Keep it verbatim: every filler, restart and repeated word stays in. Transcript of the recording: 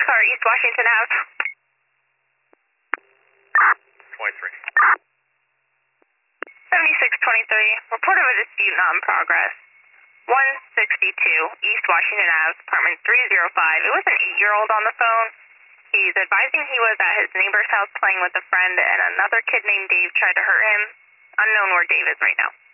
car, East Washington Ave. twenty-three. seventy-six twenty-three. Report of a dispute not in progress. one sixty-two East Washington Ave, apartment three oh five. It was an eight-year-old on the phone. He's advising he was at his neighbor's house playing with a friend, and another kid named Dave tried to hurt him. Unknown where Dave is right now.